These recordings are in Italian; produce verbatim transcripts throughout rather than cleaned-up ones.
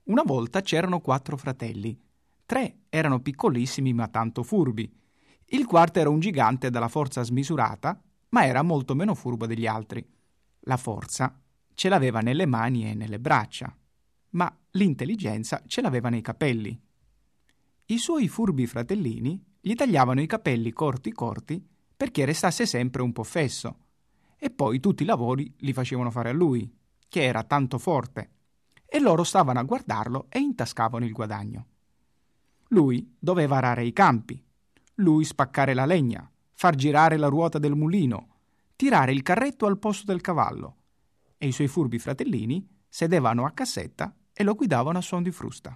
Una volta c'erano quattro fratelli. Tre erano piccolissimi ma tanto furbi. Il quarto era un gigante dalla forza smisurata, ma era molto meno furbo degli altri. La forza ce l'aveva nelle mani e nelle braccia, ma l'intelligenza ce l'aveva nei capelli. I suoi furbi fratellini gli tagliavano i capelli corti corti perché restasse sempre un po' fesso, e poi tutti i lavori li facevano fare a lui, che era tanto forte, e loro stavano a guardarlo e intascavano il guadagno. Lui doveva arare i campi, lui spaccare la legna, far girare la ruota del mulino, tirare il carretto al posto del cavallo, e i suoi furbi fratellini sedevano a cassetta e lo guidavano a suon di frusta.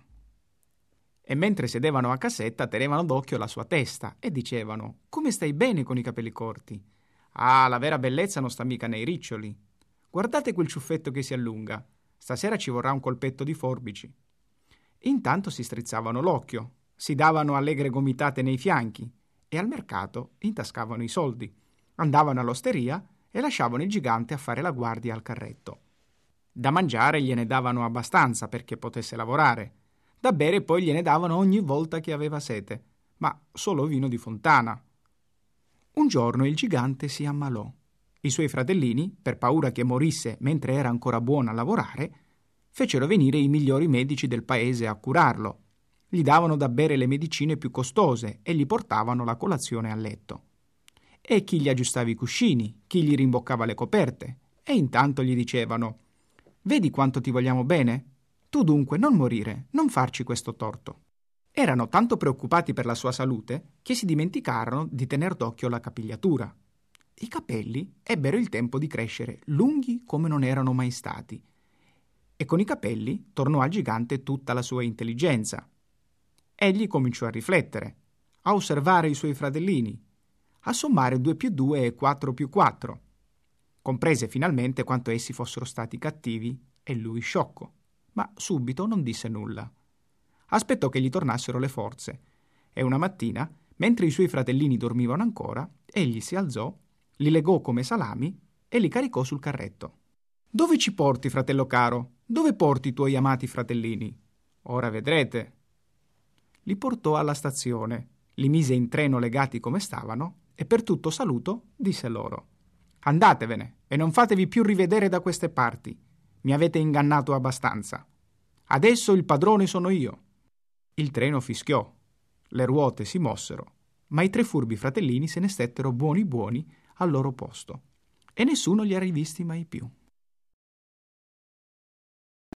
E mentre sedevano a cassetta tenevano d'occhio la sua testa e dicevano: «Come stai bene con i capelli corti? Ah, la vera bellezza non sta mica nei riccioli. Guardate quel ciuffetto che si allunga. Stasera ci vorrà un colpetto di forbici». Intanto si strizzavano l'occhio, si davano allegre gomitate nei fianchi e al mercato intascavano i soldi, andavano all'osteria e lasciavano il gigante a fare la guardia al carretto. Da mangiare gliene davano abbastanza perché potesse lavorare. Da bere poi gliene davano ogni volta che aveva sete, ma solo vino di fontana. Un giorno il gigante si ammalò. I suoi fratellini, per paura che morisse mentre era ancora buono a lavorare, fecero venire i migliori medici del paese a curarlo. Gli davano da bere le medicine più costose e gli portavano la colazione a letto. E chi gli aggiustava i cuscini, chi gli rimboccava le coperte, e intanto gli dicevano: «Vedi quanto ti vogliamo bene? Tu dunque non morire, non farci questo torto». Erano tanto preoccupati per la sua salute che si dimenticarono di tener d'occhio la capigliatura. I capelli ebbero il tempo di crescere lunghi come non erano mai stati, e con i capelli tornò al gigante tutta la sua intelligenza. Egli cominciò a riflettere, a osservare i suoi fratellini, a sommare due più due e quattro più quattro. Comprese finalmente quanto essi fossero stati cattivi e lui sciocco, ma subito non disse nulla. Aspettò che gli tornassero le forze e una mattina, mentre i suoi fratellini dormivano ancora, egli si alzò, li legò come salami e li caricò sul carretto. «Dove ci porti, fratello caro? Dove porti i tuoi amati fratellini? Ora vedrete». Li portò alla stazione, li mise in treno legati come stavano e per tutto saluto disse loro: «Andatevene e non fatevi più rivedere da queste parti. Mi avete ingannato abbastanza. Adesso il padrone sono io». Il treno fischiò, le ruote si mossero, ma i tre furbi fratellini se ne stettero buoni buoni al loro posto e nessuno li ha rivisti mai più.